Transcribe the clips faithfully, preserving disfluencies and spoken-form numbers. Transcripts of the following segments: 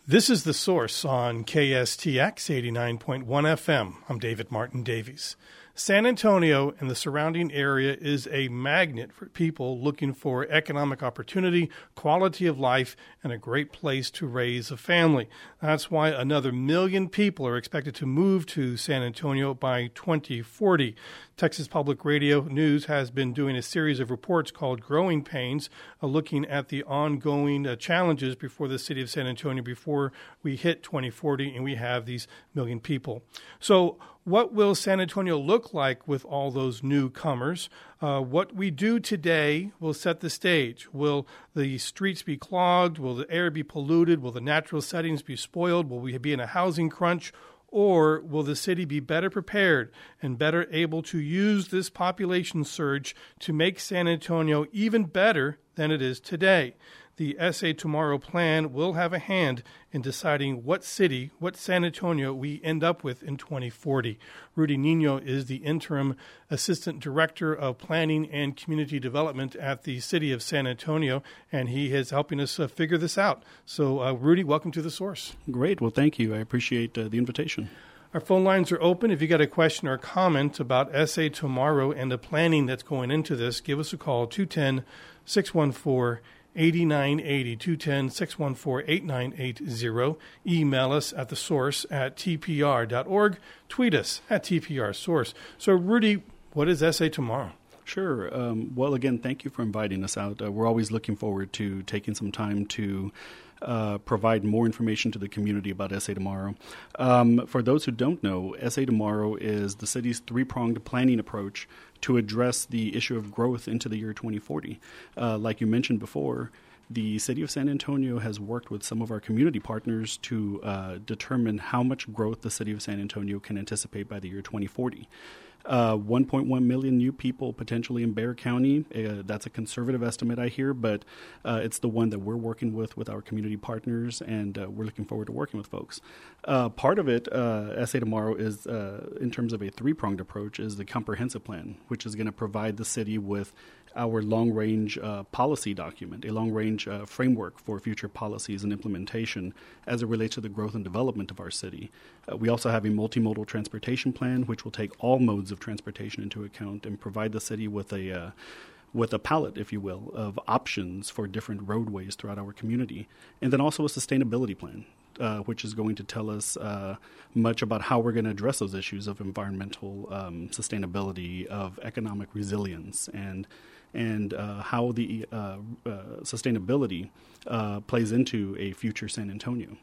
This is The Source on K S T X eighty-nine point one F M. I'm David Martin Davies. San Antonio and the surrounding area is a magnet for people looking for economic opportunity, quality of life, and a great place to raise a family. That's why another million people are expected to move to San Antonio by twenty forty. Texas Public Radio News has been doing a series of reports called Growing Pains, uh, looking at the ongoing uh, challenges before the city of San Antonio before we hit twenty forty and we have these million people. So what will San Antonio look like with all those newcomers? Uh, what we do today will set the stage. Will the streets be clogged? Will the air be polluted? Will the natural settings be spoiled? Will we be in a housing crunch? Or will the city be better prepared and better able to use this population surge to make San Antonio even better than it is today? The S A Tomorrow plan will have a hand in deciding what city, what San Antonio we end up with in twenty forty. Rudy Nino is the interim assistant director of planning and community development at the city of San Antonio, and he is helping us uh, figure this out. So, uh, Rudy, welcome to The Source. Great. Well, thank you. I appreciate uh, the invitation. Our phone lines are open. If you got a question or comment about S A Tomorrow and the planning that's going into this, give us a call, two one zero, six one four, eight nine eight zero, two one zero, six one four, eight nine eight zero. Email us at the source at t p r dot org. Tweet us at T P R Source. So, Rudy, what is S A Tomorrow? Sure. Um, well, again, thank you for inviting us out. Uh, we're always looking forward to taking some time to uh, provide more information to the community about S A Tomorrow. Um, for those who don't know, S A Tomorrow is the city's three-pronged planning approach to address the issue of growth into the year twenty forty. Uh, like you mentioned before, the city of San Antonio has worked with some of our community partners to uh, determine how much growth the city of San Antonio can anticipate by the year twenty forty. Uh, one point one million new people potentially in Bexar County. Uh, that's a conservative estimate, I hear, but uh, it's the one that we're working with with our community partners, and uh, we're looking forward to working with folks. Uh, part of it, uh, S A Tomorrow, is uh, in terms of a three-pronged approach, is the comprehensive plan, which is going to provide the city with our long-range uh, policy document, a long-range uh, framework for future policies and implementation as it relates to the growth and development of our city. Uh, we also have a multimodal transportation plan, which will take all modes of transportation into account and provide the city with a uh, with a palette, if you will, of options for different roadways throughout our community. And then also a sustainability plan, uh, which is going to tell us uh, much about how we're going to address those issues of environmental um, sustainability, of economic resilience, and and uh, how the uh, uh, sustainability uh, plays into a future San Antonio.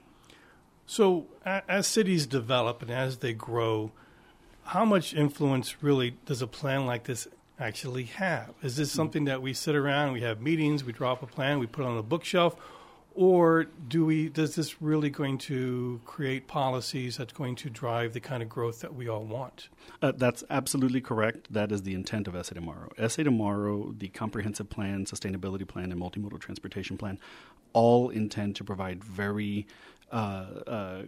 So as cities develop and as they grow, how much influence really does a plan like this actually have? Is this something that we sit around, we have meetings, we draw up a plan, we put it on a bookshelf, or do we? Does this really going to create policies that's going to drive the kind of growth that we all want? Uh, that's absolutely correct. That is the intent of S A Tomorrow. S A Tomorrow, the comprehensive plan, sustainability plan, and multimodal transportation plan, all intend to provide very uh, uh,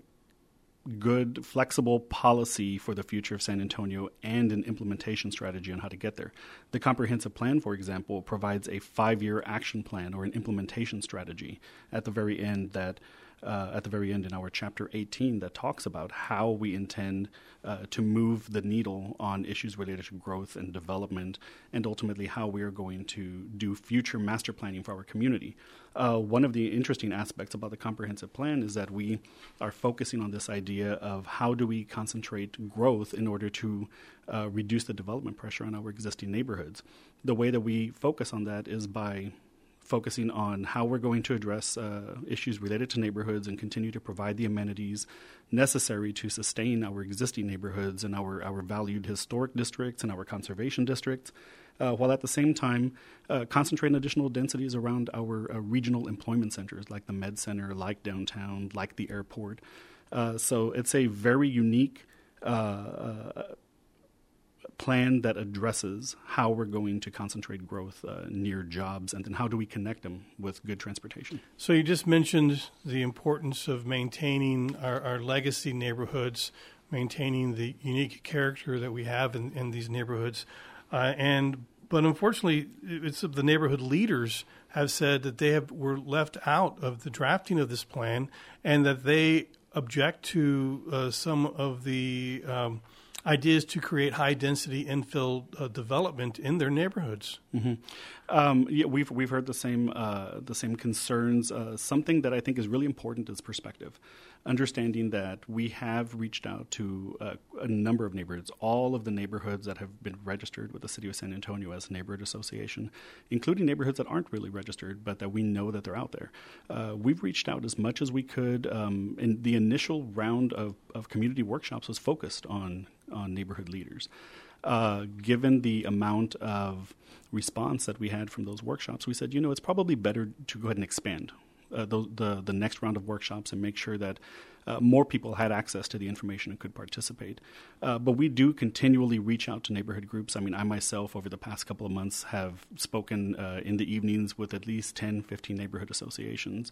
good, flexible policy for the future of San Antonio and an implementation strategy on how to get there. The comprehensive plan, for example, provides a five-year action plan or an implementation strategy at the very end that Uh, at the very end in our chapter eighteen that talks about how we intend uh, to move the needle on issues related to growth and development, and ultimately how we are going to do future master planning for our community. Uh, one of the interesting aspects about the comprehensive plan is that we are focusing on this idea of how do we concentrate growth in order to uh, reduce the development pressure on our existing neighborhoods. The way that we focus on that is by focusing on how we're going to address uh, issues related to neighborhoods and continue to provide the amenities necessary to sustain our existing neighborhoods and our, our valued historic districts and our conservation districts, uh, while at the same time uh, concentrate on additional densities around our uh, regional employment centers like the Med Center, like downtown, like the airport. Uh, so it's a very unique uh, uh, plan that addresses how we're going to concentrate growth uh, near jobs, and then how do we connect them with good transportation. So you just mentioned the importance of maintaining our, our legacy neighborhoods, maintaining the unique character that we have in, in these neighborhoods. Uh, and but unfortunately, it's the neighborhood leaders have said that they have were left out of the drafting of this plan, and that they object to uh, some of the um, ideas to create high-density infill uh, development in their neighborhoods. Mm-hmm. Um, yeah, we've we've heard the same uh, the same concerns. Uh, something that I think is really important is perspective. Understanding that we have reached out to uh, a number of neighborhoods, all of the neighborhoods that have been registered with the City of San Antonio as a neighborhood association, including neighborhoods that aren't really registered, but that we know that they're out there. Uh, we've reached out as much as we could. Um, and the initial round of, of community workshops was focused on, on neighborhood leaders. Uh, given the amount of response that we had from those workshops, we said, you know, it's probably better to go ahead and expand Uh, the, the the next round of workshops and make sure that uh, more people had access to the information and could participate. Uh, but we do continually reach out to neighborhood groups. I mean, I myself, over the past couple of months, have spoken uh, in the evenings with at least ten, fifteen neighborhood associations.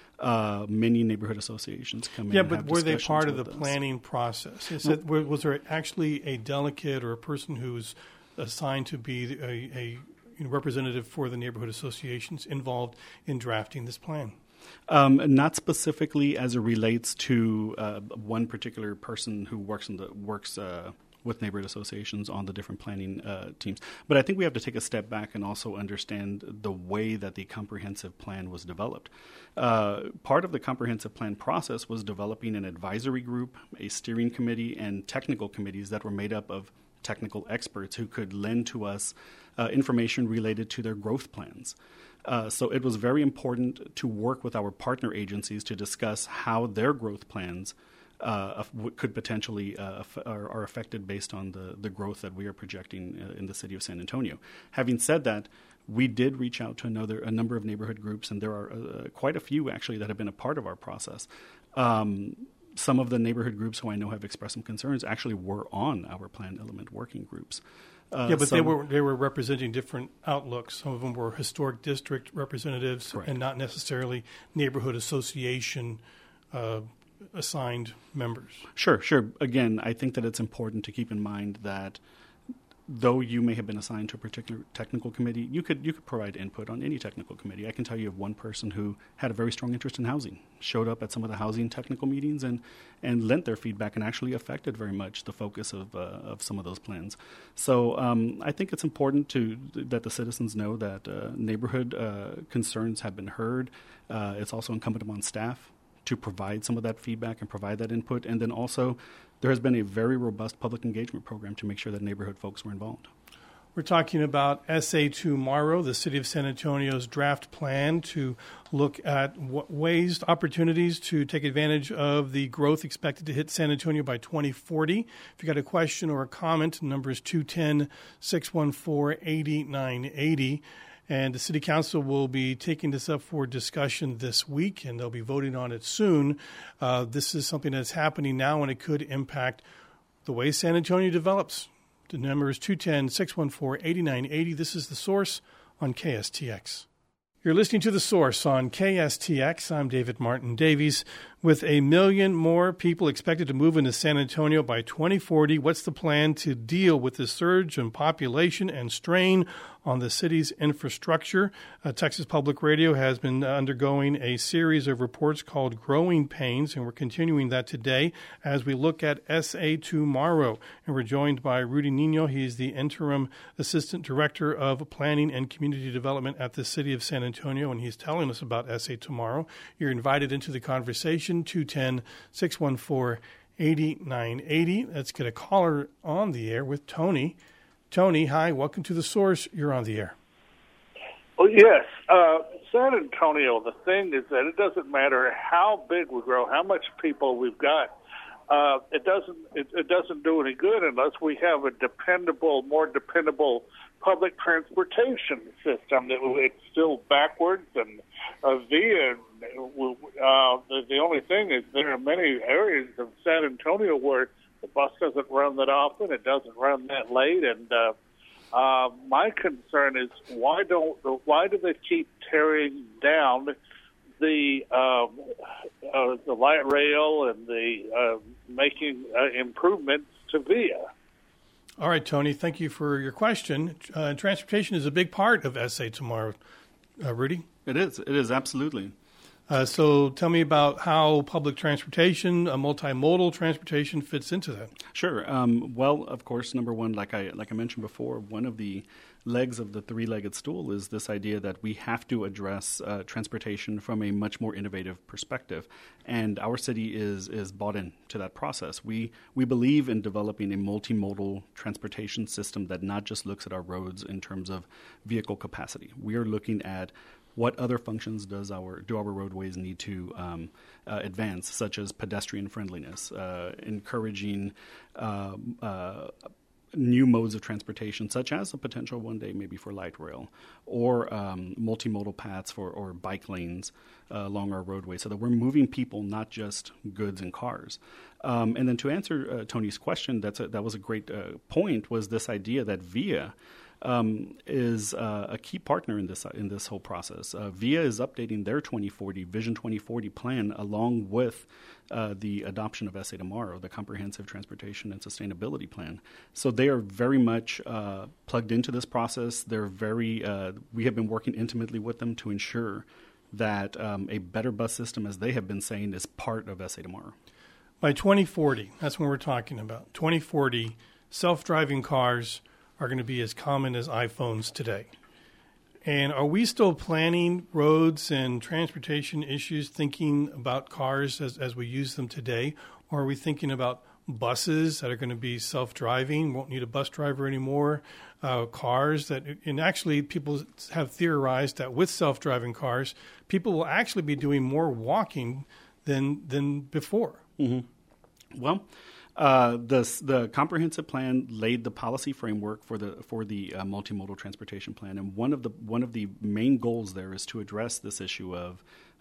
Uh, many neighborhood assassociations come in. Yeah, and but have were they part of the us. planning process? Is it, was there actually a delegate or a person who's assigned to be a, a representative for the neighborhood associations involved in drafting this plan? Um, not specifically as it relates to uh, one particular person who works in the works uh, with neighborhood associations on the different planning uh, teams. But I think we have to take a step back and also understand the way that the comprehensive plan was developed. Uh, part of the comprehensive plan process was developing an advisory group, a steering committee, and technical committees that were made up of technical experts who could lend to us uh, information related to their growth plans. Uh, so it was very important to work with our partner agencies to discuss how their growth plans uh, could potentially uh, are, are affected based on the, the growth that we are projecting uh, in the city of San Antonio. Having said that, we did reach out to another a number of neighborhood groups, and there are uh, quite a few actually that have been a part of our process. Um, some of the neighborhood groups who I know have expressed some concerns actually were on our plan element working groups. Uh, yeah, but some, they were they were representing different outlooks. Some of them were historic district representatives, correct, and not necessarily neighborhood association uh, assigned members. Sure, sure. Again, I think that it's important to keep in mind that though you may have been assigned to a particular technical committee, you could you could provide input on any technical committee. I can tell you of one person who had a very strong interest in housing, showed up at some of the housing technical meetings and, and lent their feedback and actually affected very much the focus of uh, of some of those plans. So um, I think it's important to that the citizens know that uh, neighborhood uh, concerns have been heard. Uh, it's also incumbent upon staff to provide some of that feedback and provide that input. And then also there has been a very robust public engagement program to make sure that neighborhood folks were involved. We're talking about S A Tomorrow, the City of San Antonio's draft plan to look at what ways, opportunities to take advantage of the growth expected to hit San Antonio by twenty forty. If you got a question or a comment, the number is two one zero, six one four, eight nine eight zero. And the City Council will be taking this up for discussion this week, and they'll be voting on it soon. Uh, this is something that's happening now, and it could impact the way San Antonio develops. The number is two one zero, six one four, eight nine eight zero. This is The Source on K S T X. You're listening to The Source on K S T X. I'm David Martin Davies. With a million more people expected to move into San Antonio by twenty forty, what's the plan to deal with the surge in population and strain on the city's infrastructure? Uh, Texas Public Radio has been undergoing a series of reports called Growing Pains, and we're continuing that today as we look at S A Tomorrow. And we're joined by Rudy Nino. He's the Interim Assistant Director of Planning and Community Development at the City of San Antonio, and he's telling us about S A Tomorrow. You're invited into the conversation, two one zero, six one four, eight nine eight zero. Let's get a caller on the air with Tony. Tony, hi, welcome to The Source. You're on the air. Oh, yes. Uh, San Antonio, the thing is that it doesn't matter how big we grow, how much people we've got. Uh, it doesn't it, it doesn't do any good unless we have a dependable, more dependable public transportation system. That it's still backwards and uh, via. Uh, the, the only thing is there are many areas of San Antonio where the bus doesn't run that often. It doesn't run that late, and uh, uh, my concern is why don't why do they keep tearing down the uh, uh, the light rail and the uh, making uh, improvements to Via? All right, Tony, thank you for your question. Uh, transportation is a big part of S A Tomorrow. Uh, Rudy? It is. It is, absolutely. Uh, so tell me about how public transportation, a multimodal transportation, fits into that. Sure. Um, well, of course, number one, like I like I mentioned before, one of the legs of the three-legged stool is this idea that we have to address uh, transportation from a much more innovative perspective, and our city is is bought in to that process. We we believe in developing a multimodal transportation system that not just looks at our roads in terms of vehicle capacity. We are looking at what other functions does our do our roadways need to um, uh, advance, such as pedestrian friendliness, uh, encouraging uh, uh, new modes of transportation, such as the potential one day maybe for light rail, or um, multimodal paths for or bike lanes uh, along our roadways, so that we're moving people, not just goods and cars. Um, and then to answer uh, Tony's question, that's a, that was a great uh, point, was this idea that VIA Um, is uh, a key partner in this uh, in this whole process. Uh, VIA is updating their twenty forty Vision twenty forty plan along with uh, the adoption of S A Tomorrow, the Comprehensive Transportation and Sustainability Plan. So they are very much uh, plugged into this process. They're very. Uh, we have been working intimately with them to ensure that um, a better bus system, as they have been saying, is part of S A Tomorrow. By twenty forty, that's when we're talking about. twenty forty, self-driving cars are going to be as common as iPhones today. And are we still planning roads and transportation issues thinking about cars as, as we use them today? Or are we thinking about buses that are going to be self-driving, won't need a bus driver anymore, uh, cars that, and actually people have theorized that with self-driving cars, people will actually be doing more walking than, than before. Mm-hmm. Well, Uh, the the comprehensive plan laid the policy framework for the for the uh, multimodal transportation plan, and one of the one of the main goals there is to address this issue of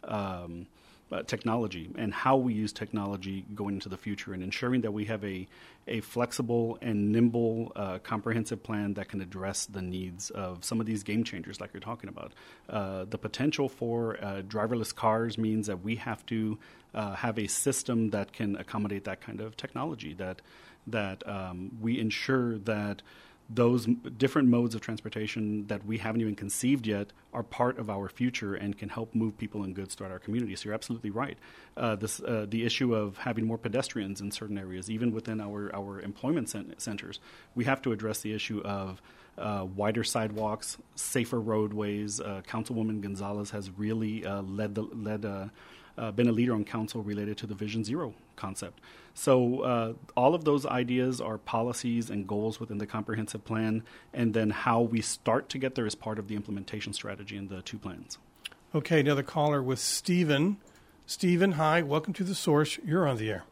um, uh, technology and how we use technology going into the future, and ensuring that we have a a flexible and nimble uh, comprehensive plan that can address the needs of some of these game changers like you're talking about. Uh, the potential for uh, driverless cars means that we have to uh, have a system that can accommodate that kind of technology, that that um, we ensure that those different modes of transportation that we haven't even conceived yet are part of our future and can help move people and goods throughout our community. So you're absolutely right. Uh, this uh, the issue of having more pedestrians in certain areas, even within our, our employment cent- centers, we have to address the issue of uh, wider sidewalks, safer roadways. Uh, Councilwoman Gonzalez has really uh, led the led. Uh, Uh, been a leader on council related to the Vision Zero concept. So uh, all of those ideas are policies and goals within the comprehensive plan, and then how we start to get there is part of the implementation strategy in the two plans. Okay, another caller with Stephen. Stephen, hi, welcome to The Source. You're on the air.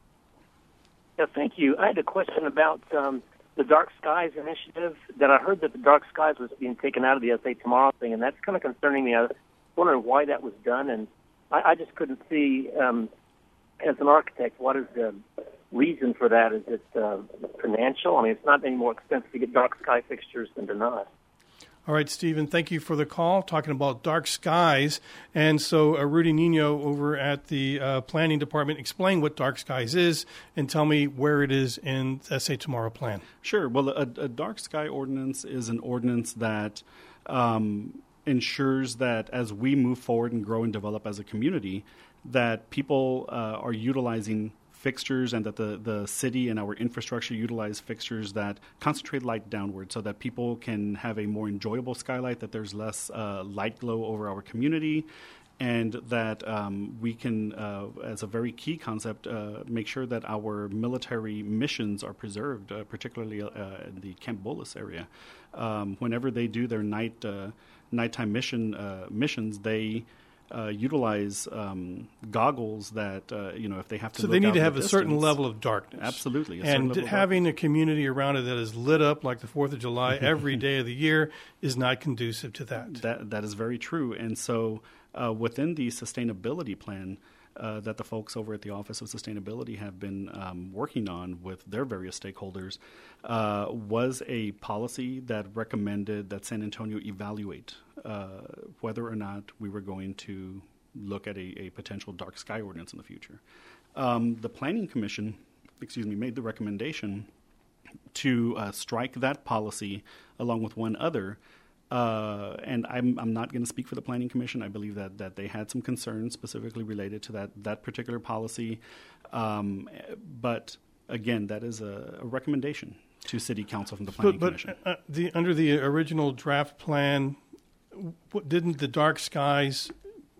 Yeah, thank you. I had a question about um, the Dark Skies initiative. That I heard that the Dark Skies was being taken out of the S A Tomorrow thing, and that's kind of concerning me. I was wondering why that was done, and I, I just couldn't see, um, as an architect, what is the reason for that? Is it uh, financial? I mean, it's not any more expensive to get dark sky fixtures than to not. All right, Stephen, thank you for the call, talking about dark skies. And so uh, Rudy Nino over at the uh, Planning Department, explain what dark skies is and tell me where it is in the S A Tomorrow plan. Sure. Well, a, a dark sky ordinance is an ordinance that um, ensures that as we move forward and grow and develop as a community, that people uh, are utilizing fixtures and that the, the city and our infrastructure utilize fixtures that concentrate light downward so that people can have a more enjoyable skylight, that there's less uh, light glow over our community, and that um, we can, uh, as a very key concept, uh, make sure that our military missions are preserved, uh, particularly uh, in the Camp Bullis area. Um, whenever they do their night uh, nighttime mission uh, missions, they Uh, utilize um, goggles that, uh, you know, if they have to So look they need out to in have the a distance, certain level of darkness. Absolutely. A and level of having darkness. a community around it that is lit up like the fourth of July every day of the year is not conducive to that. That, that is very true. And so uh, within the sustainability plan uh, that the folks over at the Office of Sustainability have been um, working on with their various stakeholders uh, was a policy that recommended that San Antonio evaluate uh, whether or not we were going to look at a, a potential dark sky ordinance in the future. Um, the Planning Commission, excuse me, made the recommendation to uh, strike that policy along with one other Uh, and I'm I'm not going to speak for the Planning Commission. I believe that, that they had some concerns specifically related to that, that particular policy. Um, but again, that is a, a recommendation to City Council from the Planning but, Commission. But uh, the, under the original draft plan, what, didn't the dark skies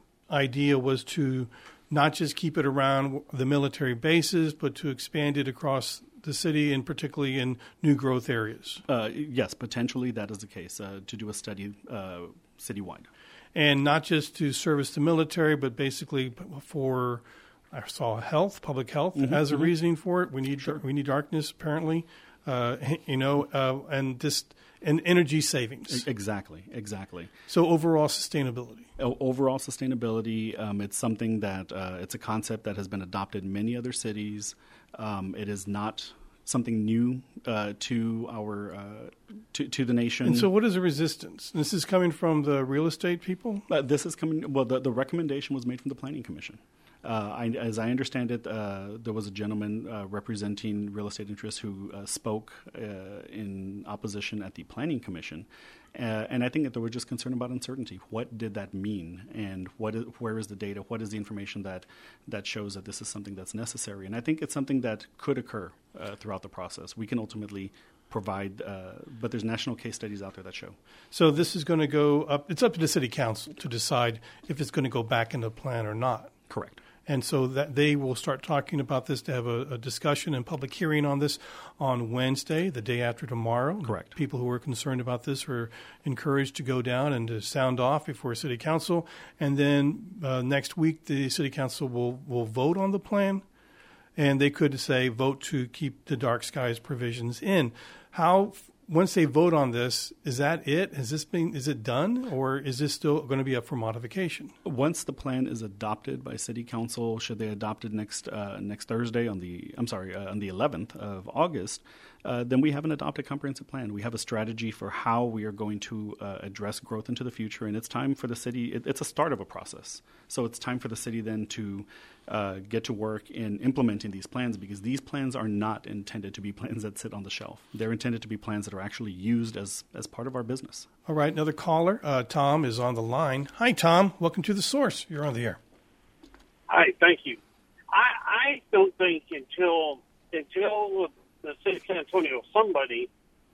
idea was to not just keep it around the military bases, but to expand it across the city, and particularly in new growth areas? Uh, yes, potentially that is the case, uh, to do a study uh, citywide. And not just to service the military, but basically for, I saw health, public health mm-hmm, as a mm-hmm. reasoning for it. We need sure. we need darkness, apparently, uh, you know, uh, and just and energy savings. Exactly, exactly. So overall sustainability. O- overall sustainability, um, it's something that, uh, it's a concept that has been adopted in many other cities. Um, it is not something new uh, to our uh, to, to the nation. And so, what is the resistance? This is coming from the real estate people. Uh, this is coming. Well, the, the recommendation was made from the Planning Commission. Uh, I, as I understand it, uh, there was a gentleman uh, representing real estate interests who uh, spoke uh, in opposition at the Planning Commission. Uh, and I think that they were just concerned about uncertainty. What did that mean? And what is, where is the data? What is the information that, that shows that this is something that's necessary? And I think it's something that could occur uh, throughout the process. We can ultimately provide, uh, but there's national case studies out there that show. So this is going to go up, it's up to the City Council to decide if it's going to go back into the plan or not. Correct. And so that they will start talking about this, to have a, a discussion and public hearing on this on Wednesday, the day after tomorrow. Correct. People who are concerned about this are encouraged to go down and to sound off before City Council. And then uh, next week, the City Council will, will vote on the plan. And they could say vote to keep the dark skies provisions in. How, once they vote on this, is that it? Has this been, is it done, or is this still going to be up for modification? Once the plan is adopted by City Council, should they adopt it next uh, next Thursday on the I'm sorry uh, on the eleventh of August, uh, then we have an adopted comprehensive plan. We have a strategy for how we are going to uh, address growth into the future, and it's time for the city. It, it's a start of a process, so it's time for the city then to uh, get to work in implementing these plans, because these plans are not intended to be plans that sit on the shelf. They're intended to be plans that are actually used as as part of our business. All right, another caller. Uh, Tom is on the line. Hi, Tom. Welcome to The Source. You're on the air. Hi, thank you. I, I don't think until until the city of San Antonio, somebody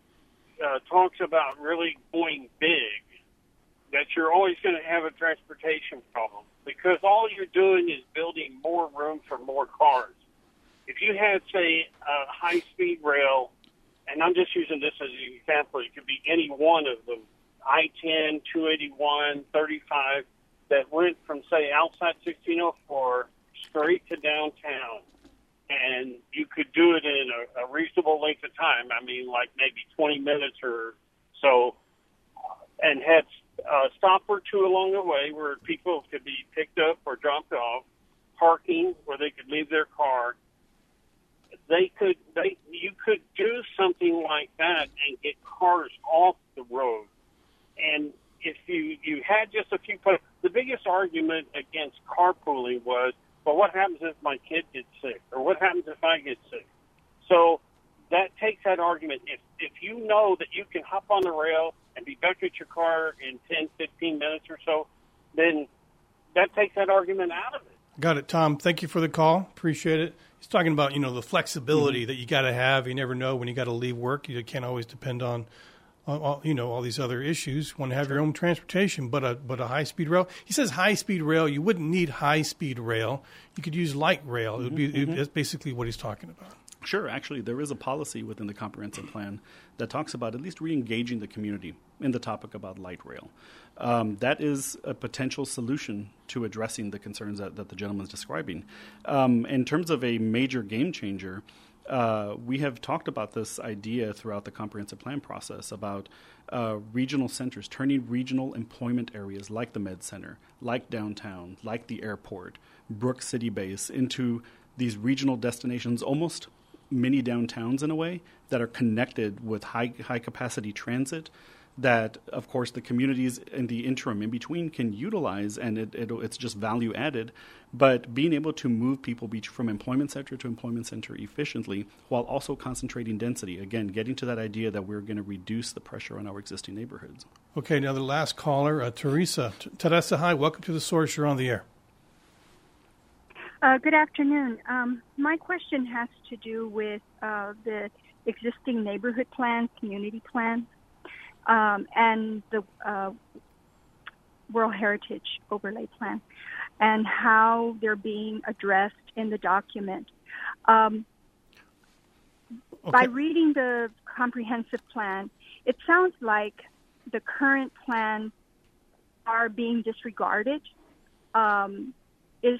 uh, talks about really going big, that you're always going to have a transportation problem, because all you're doing is building more room for more cars. If you had, say, a high-speed rail, and I'm just using this as an example, it could be any one of them, I ten, two eighty-one, thirty-five, that went from, say, outside sixteen oh four straight to downtown, and you could do it in a, a reasonable length of time. I mean, like maybe twenty minutes or so, and had a stop or two along the way where people could be picked up or dropped off, parking where they could leave their car. They could, they, you could do something like that and get cars off the road. And if you, you had just a few, the biggest argument against carpooling was, well, what happens if my kid gets sick? Or what happens if I get sick? So that takes that argument. If, if you know that you can hop on the rail and be back at your car in ten, fifteen minutes or so, then that takes that argument out of it. Got it, Tom. Thank you for the call. Appreciate it. He's talking about, you know, the flexibility mm-hmm. that you got to have. You never know when you got to leave work. You can't always depend on, on all, you know, all these other issues. You want to have your own transportation, but a but a high speed rail. He says high speed rail. You wouldn't need high speed rail. You could use light rail. Mm-hmm. It would be mm-hmm. it, that's basically what he's talking about. Sure. Actually, there is a policy within the comprehensive plan that talks about at least re-engaging the community in the topic about light rail. Um, that is a potential solution to addressing the concerns that, that the gentleman is describing. Um, in terms of a major game changer, uh, we have talked about this idea throughout the comprehensive plan process about uh, regional centers, turning regional employment areas like the Med Center, like downtown, like the airport, Brooks City Base, into these regional destinations, almost mini downtowns in a way, that are connected with high high capacity transit that, of course, the communities in the interim in between can utilize, and it, it, it's just value added. But being able to move people be- from employment center to employment center efficiently while also concentrating density, again, getting to that idea that we're going to reduce the pressure on our existing neighborhoods. Okay, now the last caller, uh, Teresa. T- Teresa, hi, welcome to The Source. You're on the air. Uh, good afternoon. Um, my question has to do with uh, the existing neighborhood plan, community plan, um, and the uh, World Heritage Overlay Plan, and how they're being addressed in the document. Um, Okay. By reading the comprehensive plan, it sounds like the current plans are being disregarded. Um, is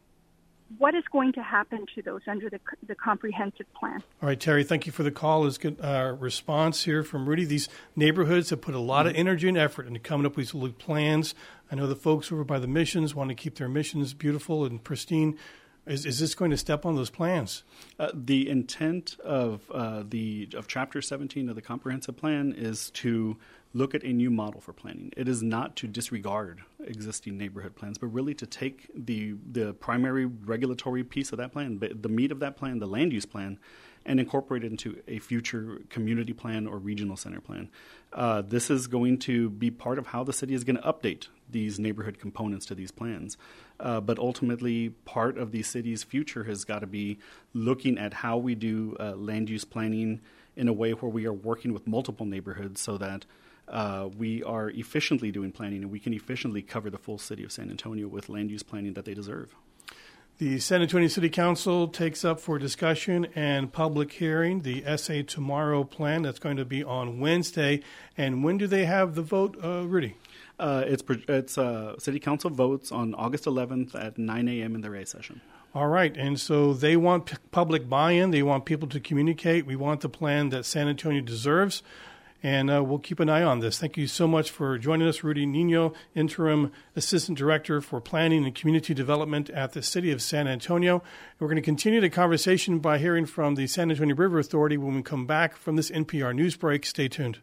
what is going to happen to those under the, the comprehensive plan? All right, Terry, thank you for the call. Is good uh, response here from Rudy. These neighborhoods have put a lot of energy and effort into coming up with these plans. I know the folks over by the missions want to keep their missions beautiful and pristine. Is, is this going to step on those plans? Uh, the intent of uh, the of Chapter seventeen of the Comprehensive Plan is to look at a new model for planning. It is not to disregard existing neighborhood plans, but really to take the the primary regulatory piece of that plan, the meat of that plan, the land use plan, and incorporate it into a future community plan or regional center plan. Uh, this is going to be part of how the city is going to update these neighborhood components to these plans. Uh, but ultimately, part of the city's future has got to be looking at how we do uh, land use planning in a way where we are working with multiple neighborhoods so that uh, we are efficiently doing planning and we can efficiently cover the full city of San Antonio with land use planning that they deserve. The San Antonio City Council takes up for discussion and public hearing the S A Tomorrow plan. That's going to be on Wednesday. And when do they have the vote, uh, Rudy? Uh, it's it's uh, City Council votes on August eleventh at nine a.m. in their A session. All right. And so they want p- public buy-in. They want people to communicate. We want the plan that San Antonio deserves. And uh, we'll keep an eye on this. Thank you so much for joining us, Rudy Nino, Interim Assistant Director for Planning and Community Development at the City of San Antonio. We're going to continue the conversation by hearing from the San Antonio River Authority when we come back from this N P R news break. Stay tuned.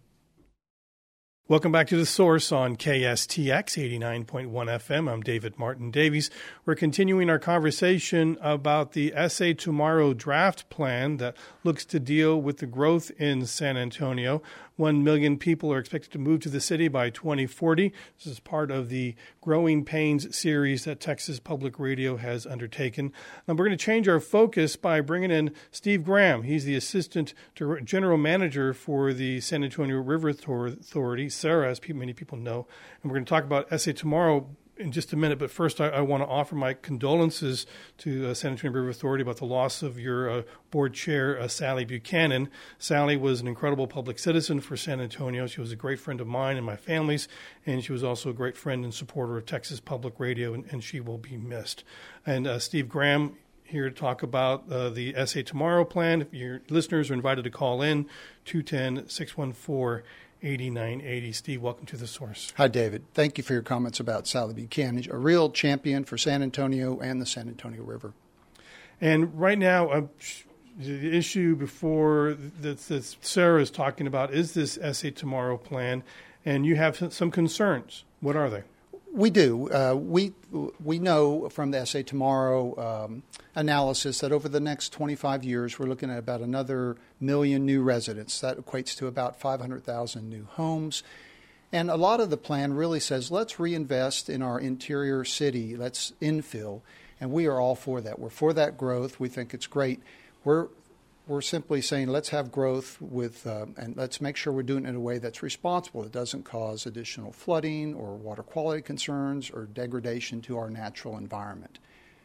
Welcome back to The Source on K S T X eighty-nine point one F M. I'm David Martin Davies. We're continuing our conversation about the S A Tomorrow draft plan that looks to deal with the growth in San Antonio. One million people are expected to move to the city by twenty forty. This is part of the Growing Pains series that Texas Public Radio has undertaken. Now, we're going to change our focus by bringing in Steve Graham. He's the Assistant General Manager for the San Antonio River Authority, SARA, as many people know. And we're going to talk about S A Tomorrow in just a minute, but first I, I want to offer my condolences to uh, San Antonio River Authority about the loss of your uh, board chair, uh, Sally Buchanan. Sally was an incredible public citizen for San Antonio. She was a great friend of mine and my family's, and she was also a great friend and supporter of Texas Public Radio, and, and she will be missed. And uh, Steve Graham here to talk about uh, the S A Tomorrow plan. If your listeners are invited to call in, two one zero, six one four, eighty-nine eighty. Steve, welcome to The Source. Hi, David. Thank you for your comments about Sally Buchanan, a real champion for San Antonio and the San Antonio River. And right now, uh, the issue before that, that Sarah is talking about is this S A Tomorrow plan, and you have some concerns. What are they? We do. Uh, we we know from the S A Tomorrow um, analysis that over the next twenty-five years, we're looking at about another million new residents. That equates to about five hundred thousand new homes. And a lot of the plan really says, let's reinvest in our interior city. Let's infill. And we are all for that. We're for that growth. We think it's great. We're We're simply saying let's have growth with, uh, and let's make sure we're doing it in a way that's responsible. It doesn't cause additional flooding or water quality concerns or degradation to our natural environment.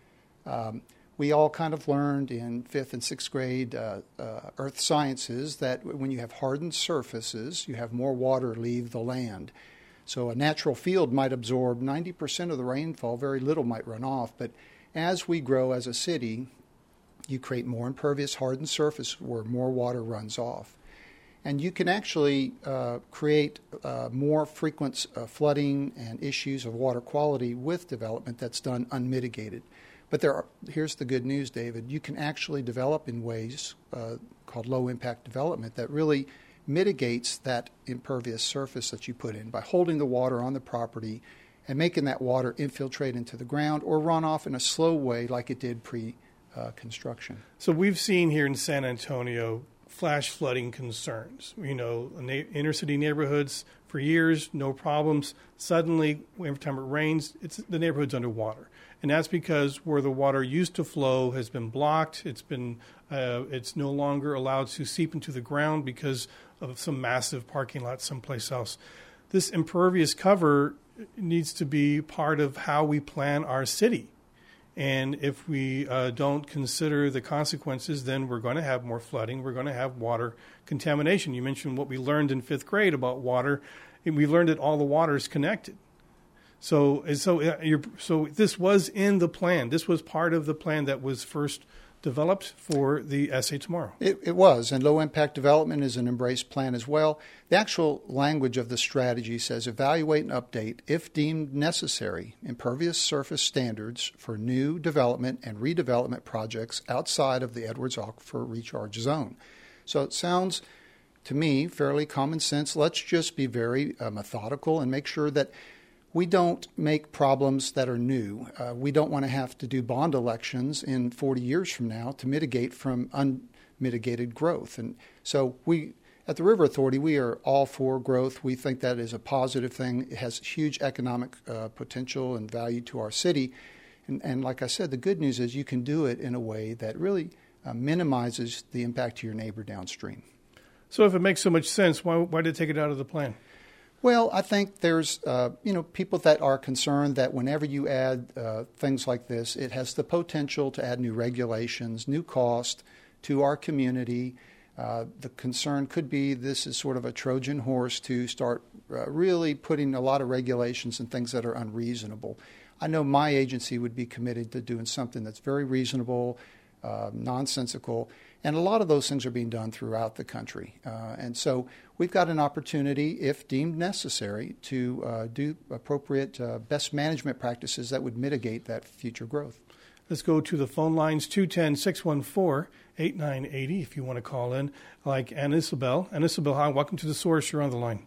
Um, we all kind of learned in fifth and sixth grade uh, uh, earth sciences that when you have hardened surfaces, you have more water leave the land. So a natural field might absorb ninety percent of the rainfall, very little might run off, but as we grow as a city, you create more impervious hardened surface where more water runs off. And you can actually uh, create uh, more frequent uh, flooding and issues of water quality with development that's done unmitigated. But there are, here's the good news, David. You can actually develop in ways uh, called low-impact development that really mitigates that impervious surface that you put in by holding the water on the property and making that water infiltrate into the ground or run off in a slow way like it did pre-construction. Uh, so we've seen here in San Antonio flash flooding concerns. You know, na- inner city neighborhoods for years, no problems. Suddenly, every time it rains, it's the neighborhood's underwater. And that's because where the water used to flow has been blocked. It's been uh, it's no longer allowed to seep into the ground because of some massive parking lot someplace else. This impervious cover needs to be part of how we plan our city. And if we uh, don't consider the consequences, then we're going to have more flooding. We're going to have water contamination. You mentioned what we learned in fifth grade about water. And we learned that all the water is connected. So, so, uh, you're, so this was in the plan. This was part of the plan that was first developed for the S A Tomorrow. It, it was, and low-impact development is an embraced plan as well. The actual language of the strategy says evaluate and update, if deemed necessary, impervious surface standards for new development and redevelopment projects outside of the Edwards Aquifer Recharge Zone. So it sounds, to me, fairly common sense. Let's just be very uh, methodical and make sure that we don't make problems that are new. Uh, we don't want to have to do bond elections in forty years from now to mitigate from unmitigated growth. And so we, at the River Authority, we are all for growth. We think that is a positive thing. It has huge economic uh, potential and value to our city. And, and like I said, the good news is you can do it in a way that really uh, minimizes the impact to your neighbor downstream. So if it makes so much sense, why, why did it take it out of the plan? Well, I think there's, uh, you know, people that are concerned that whenever you add uh, things like this, it has the potential to add new regulations, new cost to our community. Uh, the concern could be this is sort of a Trojan horse to start uh, really putting a lot of regulations and things that are unreasonable. I know my agency would be committed to doing something that's very reasonable, uh, nonsensical, and a lot of those things are being done throughout the country. Uh, and so we've got an opportunity, if deemed necessary, to uh, do appropriate uh, best management practices that would mitigate that future growth. Let's go to the phone lines, two one zero, six one four, eight nine eight zero, if you want to call in, like Anna Isabel. Anna Isabel, hi, welcome to The Source. You're on the line.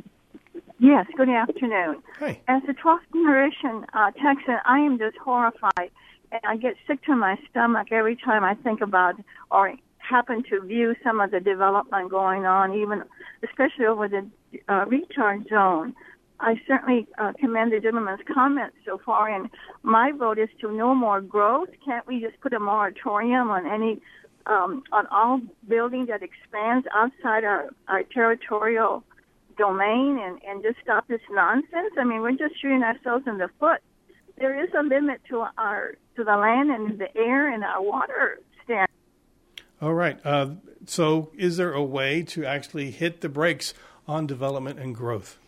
Yes, good afternoon. Hi. As a twelfth generation uh, Texan, I am just horrified, and I get sick to my stomach every time I think about or happen to view some of the development going on, even especially over the uh, recharge zone. I certainly uh, commend the gentleman's comments so far, and my vote is to no more growth. Can't we just put a moratorium on any um, on all building that expands outside our, our territorial domain and, and just stop this nonsense? I mean, we're just shooting ourselves in the foot. There is a limit to our to the land and the air and our water standards. All right. Uh, so is there a way to actually hit the brakes on development and growth?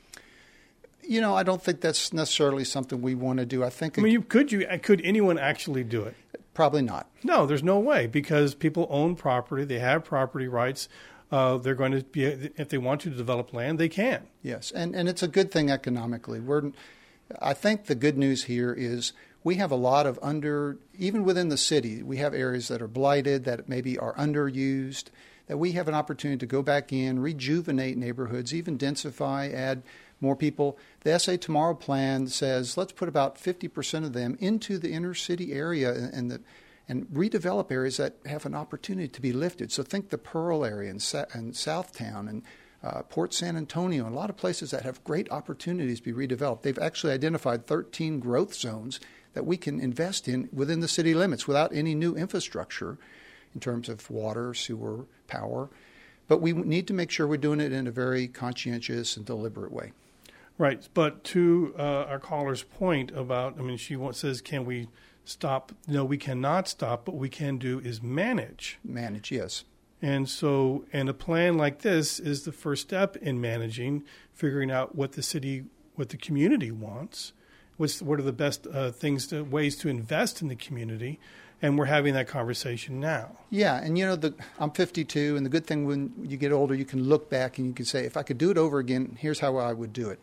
You know, I don't think that's necessarily something we want to do. I think I mean, you, could you could anyone actually do it? Probably not. No, there's no way, because people own property. They have property rights. Uh, they're going to be, if they want to develop land, they can. Yes, and, and it's a good thing economically. We're, I think the good news here is we have a lot of under, even within the city, we have areas that are blighted, that maybe are underused, that we have an opportunity to go back in, rejuvenate neighborhoods, even densify, add more people. The S A Tomorrow plan says let's put about fifty percent of them into the inner city area and the and redevelop areas that have an opportunity to be lifted. So think the Pearl area and, Sa- and Southtown and uh, Port San Antonio, and a lot of places that have great opportunities to be redeveloped. They've actually identified thirteen growth zones that we can invest in within the city limits without any new infrastructure in terms of water, sewer, power. But we need to make sure we're doing it in a very conscientious and deliberate way. Right. But to uh, our caller's point about, I mean, she says, can we stop? No, we cannot stop. What we can do is manage. Manage, yes. And so, and a plan like this is the first step in managing, figuring out what the city, what the community wants, what's, what are the best uh, things, to, ways to invest in the community. And we're having that conversation now. Yeah, and you know, the, I'm fifty-two, and the good thing when you get older, you can look back and you can say, if I could do it over again, here's how I would do it.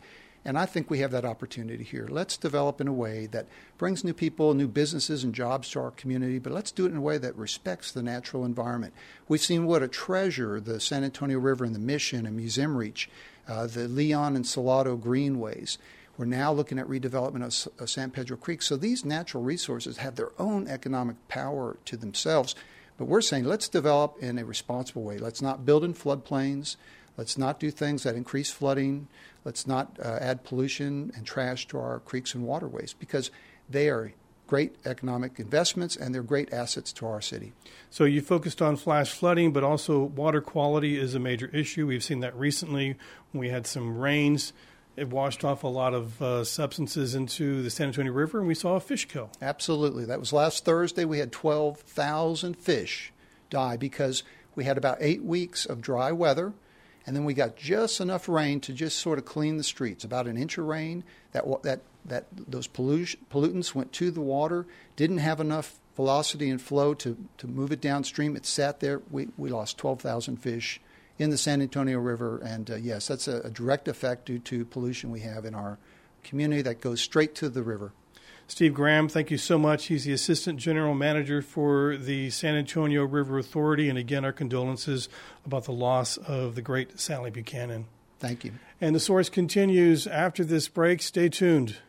And I think we have that opportunity here. Let's develop in a way that brings new people, new businesses, and jobs to our community, but let's do it in a way that respects the natural environment. We've seen what a treasure the San Antonio River and the Mission and Museum Reach, uh, the Leon and Salado Greenways. We're now looking at redevelopment of, of San Pedro Creek. So these natural resources have their own economic power to themselves. But we're saying let's develop in a responsible way. Let's not build in floodplains. Let's not do things that increase flooding. Let's not uh, add pollution and trash to our creeks and waterways, because they are great economic investments and they're great assets to our city. So you focused on flash flooding, but also water quality is a major issue. We've seen that recently when we had some rains. It washed off a lot of uh, substances into the San Antonio River, and we saw a fish kill. Absolutely. That was last Thursday. We had twelve thousand fish die because we had about eight weeks of dry weather, and then we got just enough rain to just sort of clean the streets. About an inch of rain, that that that those pollution, pollutants went to the water, didn't have enough velocity and flow to, to move it downstream. It sat there. We, we lost twelve thousand fish in the San Antonio River, and uh, yes, that's a, a direct effect due to pollution we have in our community that goes straight to the river. Steve Graham, thank you so much. He's the Assistant General Manager for the San Antonio River Authority, and again, our condolences about the loss of the great Sally Buchanan. Thank you. And The Source continues after this break. Stay tuned.